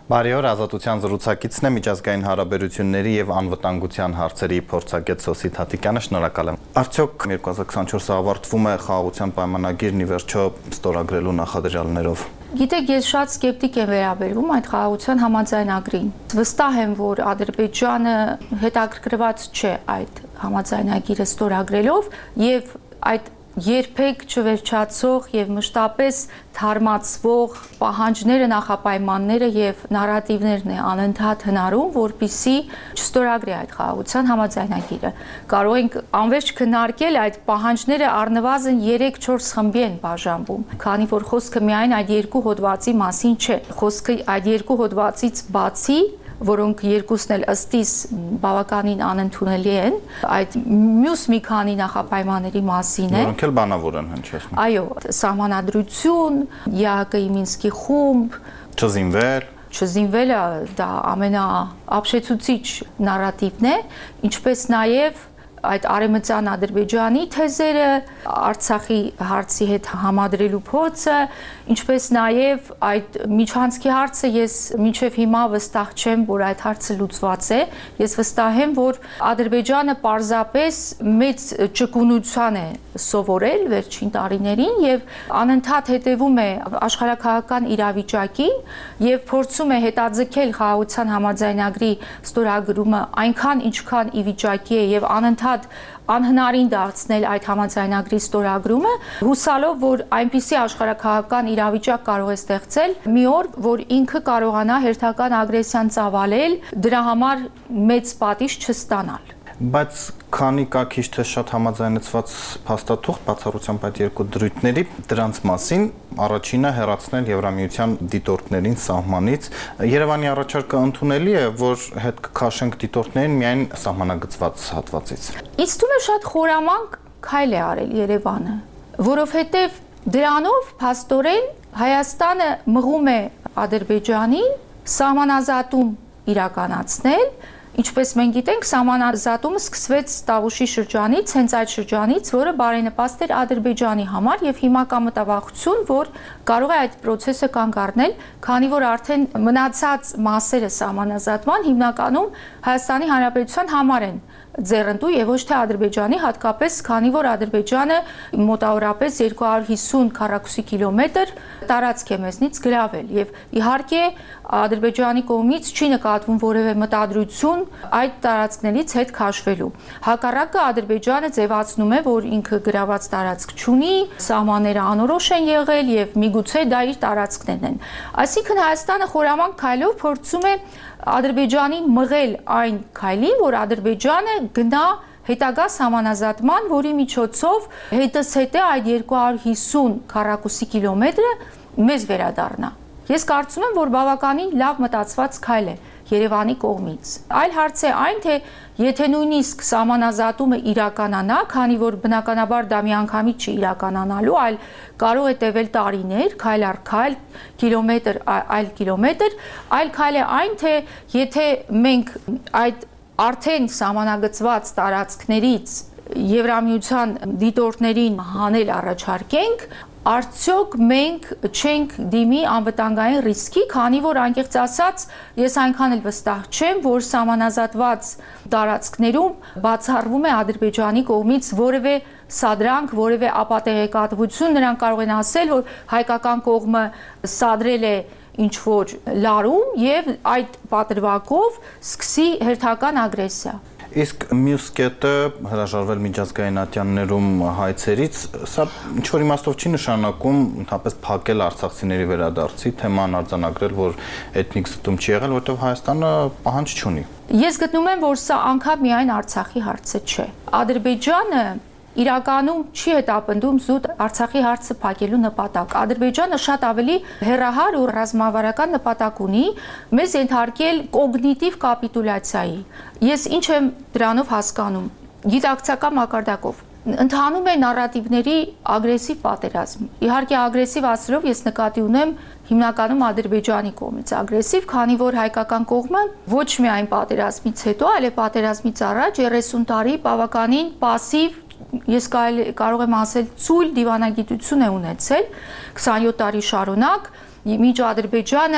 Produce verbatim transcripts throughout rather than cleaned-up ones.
Բարի օր, Ազատության զրուցակիցն է միջազգային հարաբերությունների եւ անվտանգության հարցերի փորձագետ Սոսիտ Հատիկյանը, շնորհակալ եմ։ Արդյոք երկու հազար քսաներկու ավարտվում է խաղաղության պայմանագիրն ի վերջո ստորագրելու նախադրյալներով։ Գիտեք, ես շատ սկեպտիկ եմ վերաբերվում այդ խաղաղության համաձայնագրին։ Վստահ եմ, որ Ադրբեջանը հետաքրքրված չէ այդ համաձայնագիրը ստորագրելով եւ այդ երբեք չվերջացող եւ մշտապես թարմացվող պահանջները, նախապայմանները եւ նարատիվներն է անընդհատ հնարում, որպիսի չստորագրի այդ խաղաղության համաձայնագիրը։ Կարող ենք անվերջ քննարկել այդ պահանջները առնվազն երեք-չորս խմբի են բաժանվում, քանի որ խոսքը միայն այդ երկու հոդվածի մասին չէ։ Խոսքը այդ երկու հոդվածից բացի, որոնք երկուսն էլ ըստիս բավականին անընդունելի են, այդ մյուս մի քանի նախապայմանների մասին է։ Որոնք էլ բանավոր են հնչեցնում։ Այո, սահմանադրություն, ԵԱՀԿ-ի Մինսկի խումբ, չզինվել, չզինվելը դա ամենաապշեցուցիչ նարատիվն է, ինչպես նաև այդ արևմտյան Ադրբեջանի թեզերը, Արցախի հարցի հետ համադրելու փորձը, ինչպես նաև այդ միջանցքի հարցը, ես մինչև հիմա վստահ չեմ, որ այդ հարցը լուծված է։ Ես վստահ եմ, որ Ադրբեջանը պարզապես մեծ ճկունության է սովորել վերջին տարիներին եւ անընդհատ հետևում է աշխարհաքաղաքական իրավիճակին եւ փորձում է հետաձգել խաղաղության համաձայնագրի ստորագրումը այնքան, ինչքան ի վիճակի է եւ անընդհատ անհնարին դարձնել այդ համաձայնագրի ստորագրումը, հուսալով, որ այնպիսի աշխարհաքաղաքական իրավիճակ կարող է ստեղծել մի օր, որ ինքը կարողանա հերթական ագրեսիան ծավալել, դրա համար մեծ պատիժ չստանալ։ Բայց քանի կա քիչ թե շատ համաձայնեցված փաստաթուղթ բացառությամբ այդ երկու դրույթների, դրանց մասին առաջինը հեռացնել Եվրամիության դիտորդներին սահմանից։ Երևանի առաջարկը ընդունելի է, որ հետ կքաշենք դիտորդներին միայն սահմանագծված հատվածից։ Ինձ թվում է շատ խորամանկ քայլ է արել Երևանը, որովհետև դրանով փաստորեն Հայաստանը մղում է Ադրբեջանին սահմանազատում իրականացնել։ Ինչպես մենք գիտենք, սահմանազատումը սկսվեց Տավուշի շրջանից, հենց այդ շրջանից, որը բարենպաստ էր Ադրբեջանի համար եւ հիմա կա մտավախություն, որ կարող է այդ process-ը կանգ առնել, քանի որ արդեն մնացած մասերը սահմանազատման հիմնականում Հայաստանի Հանրապետության համար են ձեռնտու եւ ոչ թե Ադրբեջանի, հատկապես քանի որ Ադրբեջանը մոտավորապես երկու հարյուր հիսուն քառակուսի կիլոմետր տարածք է մեզնից գրավել եւ իհարկե Ադրբեջանի կողմից չի նկատվում որևէ մտադրություն այդ տարածքներից հետ քաշվելու։ Հակառակը Ադրբեջանը ձևացնում է, որ ինքը գրաված տարածք չունի, սահմանները անորոշ են եղել եւ միգուցե դա իր տարածքներն են։ Այսինքն Հայաստանը խորամանկ քայլով փորձում է Ադրբեջանին մղել այն քայլին, որ Ադրբեջանը գնա հետագա սահմանազատման, որի միջոցով հետզհետե այդ երկու հարյուր հիսուն քառակուսի կիլոմետրը մեզ վերադառնա։ Ես կարծում եմ, որ բավականին լավ մտածված քայլ է Երևանի կողմից։ Այլ հարց է այն, թե եթե նույնիսկ սահմանազատումը իրականանա, քանի որ բնականաբար դա միանգամից չի իրականանալու, այլ կարող է տևել տարիներ, քայլ առ քայլ, կիլոմետր այլ կիլոմետր, այլ քայլ է այն, թե եթե մենք այդ արդեն սահմանագծված տարածքներից Եվրամիության դիտորդներին հանել առաջարկենք, արդյոք մենք չենք դիմի անվտանգային ռիսկի, քանի որ անկեղծ ասած, ես այնքան էլ վստահ չեմ, որ սահմանազատված տարածքներում բացառվում է Ադրբեջանի կողմից որևէ սադրանք, որևէ ապատեղեկատվություն, նրանք կարող են ասել, որ հայկական կողմը սադրել է ինչ-որ լարում եւ այդ պատրվակով սկսի հերթական ագրեսիա։ Իսկ մյուս կետը հրաժարվել միջազգային ատյաններում հայցերից, սա ինչ-որ իմաստով չի նշանակում ընդհանրապես փակել արցախցիների վերադարձի թեման արձանագրել, որ էթնիկ զտում չի եղել, որտեղ Հայաստանը պահանջ չունի։ Ես գտնում եմ, որ սա անգամ միայն Արցախի հարցը չէ։ Ադրբեջանը իրականում չի հետապնդում զուտ Արցախի հարցը փակելու նպատակ։ Ադրբեջանը շատ ավելի հեռահար ու ռազմավարական նպատակ ունի մեզ ենթարկել կոգնիտիվ կապիտուլյացիայի։ Ես ինչ եմ դրանով հասկանում։ Գիտակցական մակարդակով ընթանում է նարատիվների ագրեսիվ պատերազմ։ Իհարկե ագրեսիվ ասելով ես նկատի ունեմ հիմնականում Ադրբեջանի կողմից ագրեսիվ, քանի որ հայկական կողմը ոչ միայն պատերազմից հետո, այլ պատերազմից առաջ երեսուն տարի բավականին пассив ես կարող եմ ասել ցույլ դիվանագիտություն է ունեցել քսանյոթ տարի շարունակ, մինչ Ադրբեջանը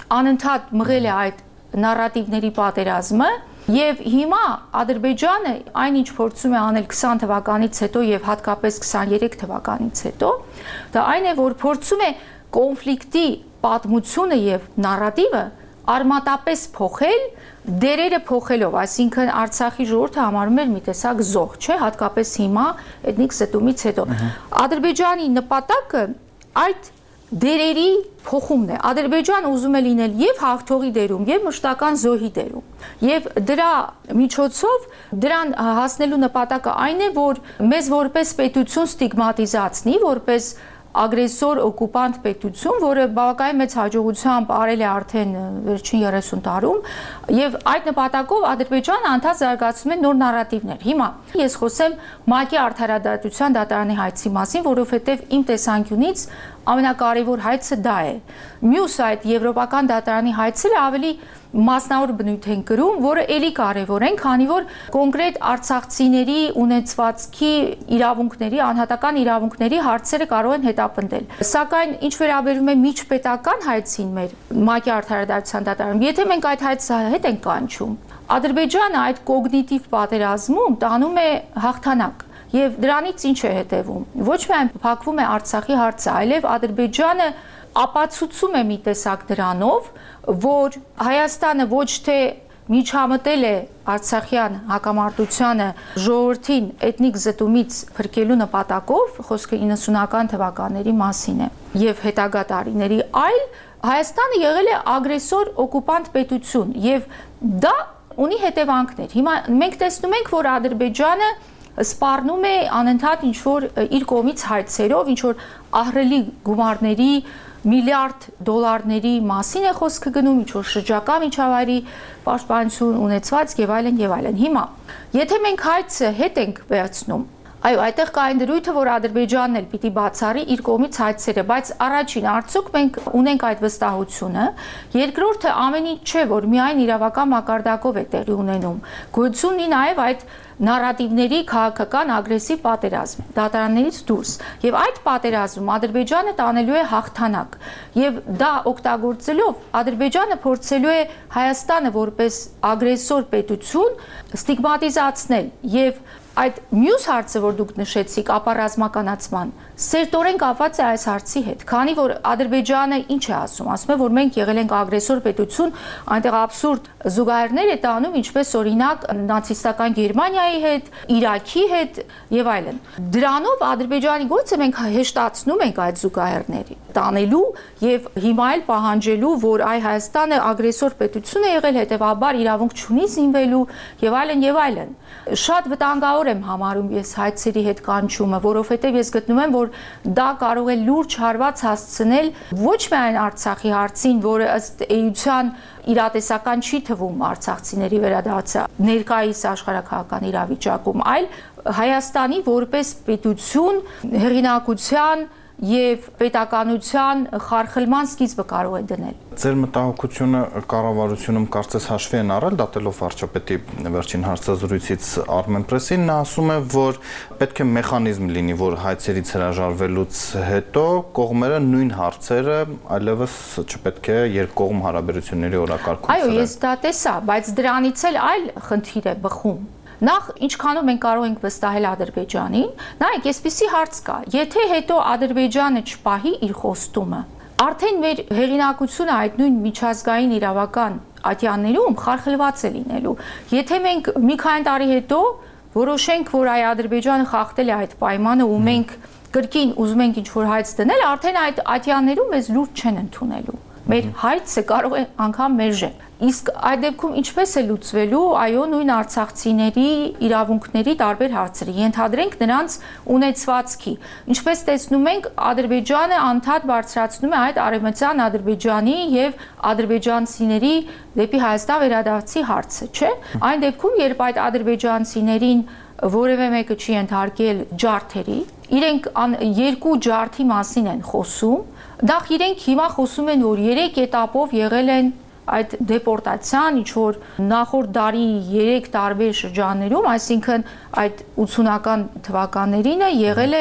անընդհատ մղել է այդ նարատիվների պատերազմը եւ հիմա Ադրբեջանը այնինչ փորձում է անել քսան թվականից հետո եւ հատկապես քսաներեք թվականից հետո դա այն է որ փորձում է կոնֆլիկտի պատմությունը եւ նարատիվը արմատապես փոխել դերերը փոխելով, այսինքն Արցախի ժողովուրդը համարում էր մի տեսակ զոհ, չէ, հատկապես հիմա էթնիկ զտումից հետո։ Ադրբեջանի նպատակը այդ դերերի փոխումն է։ Ադրբեջանը ուզում է լինել եւ հաղթողի դերում, եւ մշտական զոհի դերում։ Եվ դրա միջոցով դրան հասնելու նպատակը այն է, որ մեզ որպես պետություն ստիգմատիզացնի, որպես ագրեսոր օկուպանտ պետություն, որը բավականին մեծ հաջողությամբ արել է արդեն վերջին երեսուն տարում, եւ այդ նպատակով Ադրբեջանը անդադ զարգացնում է նոր նարատիվներ։ Հիմա ես խոսեմ ՄԱԿ-ի արդարադատության դատարանի հայցի մասին, որովհետեւ իմ տեսանկյունից ամենակարևոր հայցը դա է։ Մյուս այդ եվրոպական դատարանի հայցը ավելի մասնավոր բնույթ են կրում, որը ելի կարևոր են, քանի որ կոնկրետ արցախցիների ունեցվածքի իրավունքների, անհատական իրավունքների հարցերը կարող են հետապնդել։ Սակայն ինչ վերաբերում է միջպետական հայցին մեր ՄԱԿ-ի արդարադատության դատարանում, եթե մենք այդ հայցը հետ ենք կանչում, Ադրբեջանը այդ կոգնիտիվ պատերազմում տանում է հաղթանակ։ Եվ դրանից ինչ է հետևում։ Ոչ միայն փակվում է Արցախի հարցը, այլև Ադրբեջանը ապացուցում է մի տեսակ դրանով, որ Հայաստանը ոչ թե միջամտել է Արցախյան հակամարտությանը ժողովրդին էթնիկ զտումից փրկելու նպատակով, խոսքը իննսունական թվականների մասին է, եւ հետագա տարիների, այլ Հայաստանը եղել է ագրեսոր օկուպանտ պետություն, եւ դա ունի հետևանքներ։ Հիմա մենք տեսնում ենք, որ Ադրբեջանը սպառնում է անընդհատ ինչ որ իր կողմից հայցերով, ինչ որ ահռելի գումարների միլիարդ դոլարների մասին է խոսքը գնում, ինչ որ շրջակա միջավայրի պաշտպանություն ունեցված եւ այլն եւ այլն։ Հիմա, եթե մենք հայցը հետ ենք վերցնում, այո, այդտեղ կա այն դրույթը, որ Ադրբեջանն էլ պիտի բացառի իր կողմից հայցերը, բայց առաջին արդյոք մենք ունենք այդ վստահությունը, երկրորդը ամեն ինչ չէ, որ միայն իրավական մակարդակով է տեղի ունենում։ Գոյություն ունի նաեւ այդ նարատիվների քաղաքական ագրեսիվ պատերազմ դատարաններից դուրս եւ այդ պատերազմում Ադրբեջանը տանելու է հաղթանակ եւ դա օգտագործելով Ադրբեջանը փորձելու է Հայաստանը որպես ագրեսոր պետություն ստիգմատիզացնել եւ այդ մյուս հարցը, որ դուք նշեցիք, ապառազմականացման, սերտորեն կապված է այս հարցի հետ, քանի որ Ադրբեջանը ինչ է ասում, ասում է, որ մենք եղել ենք ագրեսոր պետություն, այնտեղ абսուրդ զուգահեռներ է տանում, ինչպես օրինակ նացիստական Գերմանիայի հետ, Իրաքի հետ եւ այլն։ Դրանով Ադրբեջանի գործը մենք հեշտացնում ենք այդ զուգահեռները տանելու եւ հիմա էլ պահանջելու, որ այ Հայաստանը ագրեսոր պետություն է եղել, հետեւաբար իրավունք չունի զինվելու եւ այլն եւ այլն։ Շատ վտանգավոր եմ համարում ես հայցերի հետ կանչումը, որովհետեւ ես գտնում եմ, որ դա կարող է լուրջ հարված հասցնել ոչ միայն Արցախի հարցին, որը ըստ էության իրատեսական չի թվում արցախցիների վերադարձը ներկայիս աշխարհակահաղական իրավիճակում, այլ Հայաստանի որպես պետություն հեղինակության եւ պետականության խարխլման սկիզբը կարող է դնել։ Ձեր մտահոգությունը կառավարությունում կարծես հաշվի են առել, դատելով վարչապետի վերջին հարցազրույցից Armenpress-ին, նա ասում է, որ պետք է մեխանիզմ լինի, որ հայցերից հրաժարվելուց հետո կողմերը նույն հարցերը այլևս չպետք է երկկողմ հարաբերությունների օրակարգում սրեն։ Այո, ես դա տեսա, բայց դրանից էլ այլ խնդիր է բխում։ Նախ ինչքանով մենք կարող ենք վստահել Ադրբեջանին, նայեք, այսպիսի հարց կա, եթե հետո Ադրբեջանը չպահի իր խոստումը, արդեն մեր հեղինակությունը այդ նույն միջազգային իրավական ատյաններում խարխլված է լինելու։ Եթե մենք մի քանի տարի հետո որոշենք, որ այ Ադրբեջանը խախտել է այդ պայմանը ու մենք կրկին ուզում ենք ինչ-որ հայց դնել, արդեն այդ ատյաններում մեզ լուրջ չեն ընդունելու։ Մեր հայցը կարող է անգամ մերժել։ Իսկ այդ դեպքում ինչպես է լուծվելու, այո, նույն արցախցիների իրավունքների տարբեր հարցերը, ենթադրենք նրանց ունեցվածքի։ Ինչպես տեսնում ենք, Ադրբեջանը անդադ բարձրացնում է այդ արևմտյան Ադրբեջանի եւ ադրբեջանցիների դեպի Հայաստան վերադարձի հարցը, չէ՞։ Այն դեպքում, երբ այդ ադրբեջանցիներին որևէ մեկը չի ենթարկել ջարդերի, իրենք երկու ջարդի մասին են խոսում, դախ իրենք հիմա խոսում են, որ երեք этаպով եղել են այդ դեպորտացիան, ինչ որ նախորդ դարի երեք տարբեր շրջաններում, այսինքն այդ ութսունական թվականներին է եղել է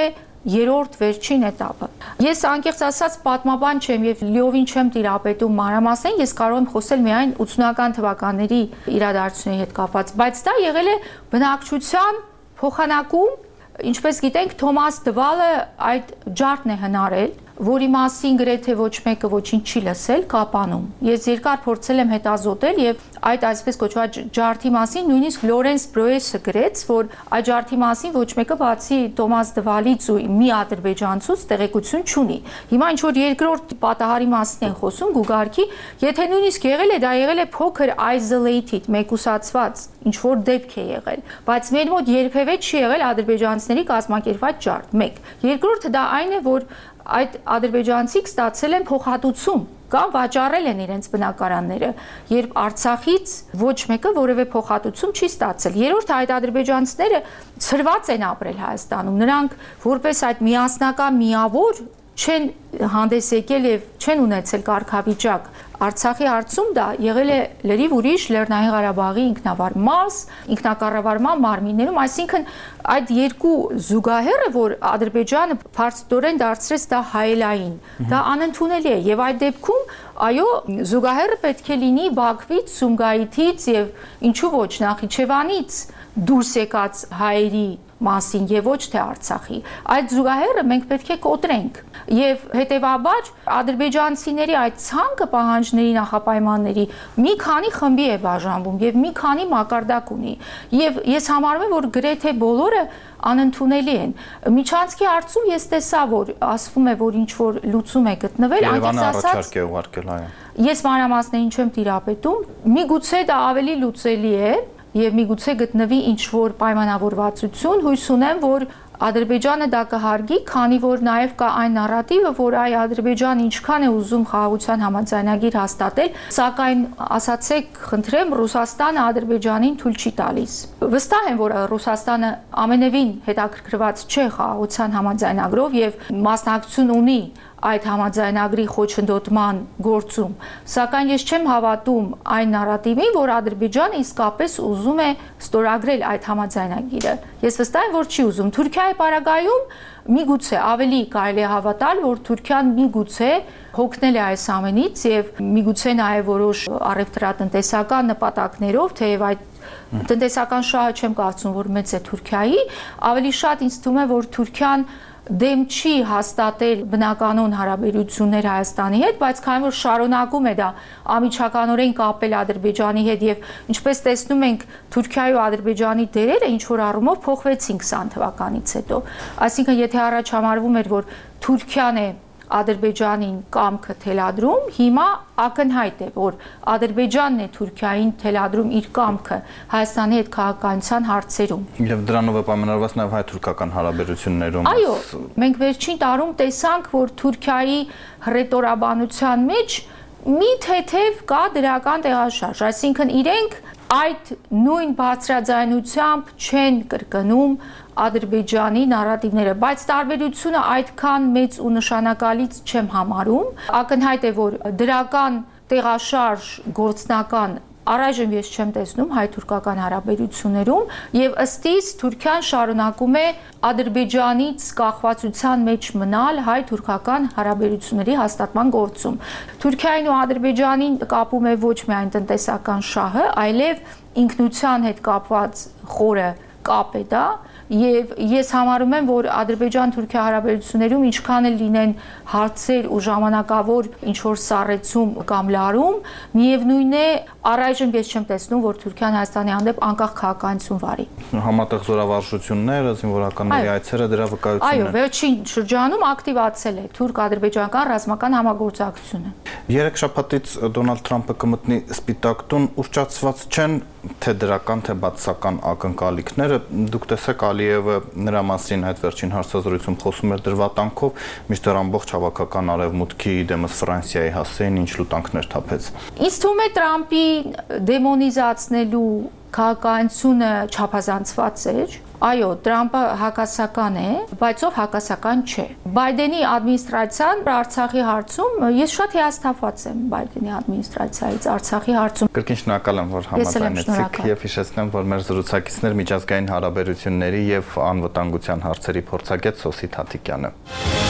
երրորդ վերջին էտապը։ Ես անկեղծ ասած պատմաբան չեմ եւ լիովին չեմ տիրապետում մանրամասն, ես կարող եմ խոսել միայն ութսունական թվականների իրադարձությունների հետ կապված, բայց դա եղել է բնակչության փոխանակում, ինչպես գիտենք, Թոմաս Դվալը այդ ջարդն է հնարել, որի մասին գրեթե ոչ մեկը ոչինչ չի լսել Կապանում։ Ես երկար փորձել եմ հետազոտել եւ այդ այսպես կոչված ջարդի մասին նույնիսկ Լորենս Բրոեսը գրեց, որ այդ ջարդի մասին ոչ մեկը բացի Թոմաս Դվալից ու մի ադրբեջանցուց տեղեկություն չունի։ Հիմա ինչ որ երկրորդ պատահարի մասին են խոսում Գուգարքի, եթե նույնիսկ եղել է, դա եղել է փոքր isolated, մեկուսացված ինչ որ դեպք է եղել, բայց մեր մոտ երբևէ չի եղել ադրբեջանցիների կազմակերպված ջարդ։ Մեկ։ Երկրորդը դա այն է, որ այդ ադրբեջանցիք ստացել են փոխհատուցում կամ վաճառել են իրենց բնակարանները, երբ Արցախից ոչ մեկը որևէ փոխհատուցում չի ստացել։ Երրորդը այդ ադրբեջանցիները ծրված են ապրել Հայաստանում։ Նրանք որպես այդ միասնական միավոր չեն հանդես եկել եւ չեն ունեցել կարգավիճակ։ Արցախի հարցում դա եղել է լրիվ ուրիշ Լեռնային Ղարաբաղի ինքնավար մաս, ինքնակառավարման մարմիններում, այսինքն այդ երկու զուգահեռը, որ Ադրբեջանը փաստորեն դարձրեց դա հայելային, դա անընդունելի է եւ այդ դեպքում այո, զուգահեռը պետք է լինի Բաքվից, Սումգայիթից եւ ինչու ոչ Նախիջևանից դուրս եկած հայերի մասին եւ ոչ թե Արցախի։ Այդ զուգահեռը մենք պետք է կոտրենք եւ հետեւաբար ադրբեջանցիների այդ ցանկը պահանջների նախապայմանների մի քանի խմբի է բաժանվում եւ մի քանի մակարդակ ունի եւ ես համարում եմ, որ գրեթե բոլորը անընդունելի են։ Միջանցքի հարցում ես տեսա, որ ասվում է, որ ինչ որ լուծում է գտնվել, անկեղծ ասած է ուղարկել, այո։ Ես մանրամասներին չեմ տիրապետում, միգուցե դա ավելի լուծելի է եւ միգուցե գտնվի ինչ որ պայմանավորվածություն, հույս ունեմ, որ Ադրբեջանը դա կհարգի, քանի որ նաեւ կա այն նարատիվը, որ այ Ադրբեջանը ինչքան է ուզում խաղաղության համաձայնագիր հաստատել, սակայն ասացեք, խնդրեմ, Ռուսաստանը Ադրբեջանին թույլ չի տալիս։ Վստահ եմ, որ Ռուսաստանը ամենևին հետաքրքրված չէ խաղաղության համաձայնագրով եւ մասնակցություն ունի այդ համաձայնագրի խոչընդոտման գործում, սակայն ես չեմ հավատում այն նարատիվին, որ Ադրբեջանը իսկապես ուզում է ստորագրել այդ համաձայնագիրը։ Ես վստահ եմ, որ չի ուզում։ Թուրքիայի պարագայում միգուցե ավելի կարելի է հավատալ, որ Թուրքիան միգուցե հոգնել է այս ամենից եւ միգուցե նաեւ որոշ առևտրատնտեսական նպատակներով, թեև այդ տնտեսական շահը չեմ կարծում, որ մեծ է Թուրքիայի, ավելի շատ ինձ թվում է, որ Թուրքիան դեմ չի հաստատել բնականոն հարաբերություններ Հայաստանի հետ, բայց քանի որ շարունակում է դա ամիջականորեն կապել Ադրբեջանի հետ եւ ինչպես տեսնում ենք Թուրքիայի ու Ադրբեջանի դերերը ինչ որ առումով փոխվեցին քսան թվականից հետո, այսինքն եթե առաջ համարվում էր, որ Թուրքիան է Ադրբեջանին կամքը թելադրում, հիմա ակնհայտ է, որ Ադրբեջանն է Թուրքիային թելադրում իր կամքը Հայաստանի հետ քաղաքականության հարցերում։ Եվ դրանով է պայմանավորված նաև հայ-թուրքական հարաբերություններում։ Այո, մենք վերջին տարում տեսանք, որ Թուրքիայի հռետորաբանության մեջ մի թեթև կա դրական տեղաշարժ, այսինքն իրենք այդ նույն բարձրաձայնությամբ չեն կրկնում Ադրբեջանի նարատիվները, բայց տարբերությունը այդքան մեծ ու նշանակալից չեմ համարում։ Ակնհայտ է, որ դրական տեղաշարժ գործնական առայժմ ես չեմ տեսնում հայ-թուրքական հարաբերություններում եւ ըստ իս Թուրքիան շարունակում է Ադրբեջանից կախվածության մեջ մնալ հայ-թուրքական հարաբերությունների հաստատման գործում։ Թուրքիային ու Ադրբեջանին կապում է ոչ միայն տնտեսական շահը, այլև ինքնության հետ կապված խորը կապ է դա եւ ես համարում եմ, որ Ադրբեջան-Թուրքիա հարաբերություններում ինչքան էլ լինեն հարցեր ու ժամանակավոր ինչ որ սառեցում կամ լարում, միևնույն է առայժմ ես չեմ տեսնում, որ Թուրքիան Հայաստանի հանդեպ անկախ քաղաքականություն վարի։ Համատեղ զորավարժությունները, զինվորականների այցերը դրա վկայությունն է։ Այո, վերջին շրջանում ակտիվացել է թուրք-ադրբեջանական ռազմական համագործակցությունը։ Երեք շաբաթից Դոնալդ Թրամփը կմտնի Սպիտակ տուն, ուռճացված չեն թե դրական, թե բացասական ակնկալիքները։ Դուք տեսեք Ալիևը նրա մասին այդ վերջին հարցազրույցում խոսում էր դրվատանքով, մինչդեռ ամբողջ հավաքական արևմուտքի դեմս Ֆրանսիայի հասցեին ինչ լուտանքներ թափեց։ Ինձ թվում է Տրամփի դեմոնիզացնելու քաղաքականությունը չափազանցված էր, Այո, Թրամփը հակասական է, բայց ով հակասական չէ։ Բայդենի ադմինիստրացիան Արցախի հարցում ես շատ հիասթափված եմ Բայդենի ադմինիստրացիայից Արցախի հարցում։ Կրկին շնորհակալ եմ, որ համաձայնեցիք եւ հիշեցնեմ, որ մեր զրուցակիցներ միջազգային հարաբերությունների եւ անվտանգության հարցերի փորձագետ Սոսի Թաթիկյանը։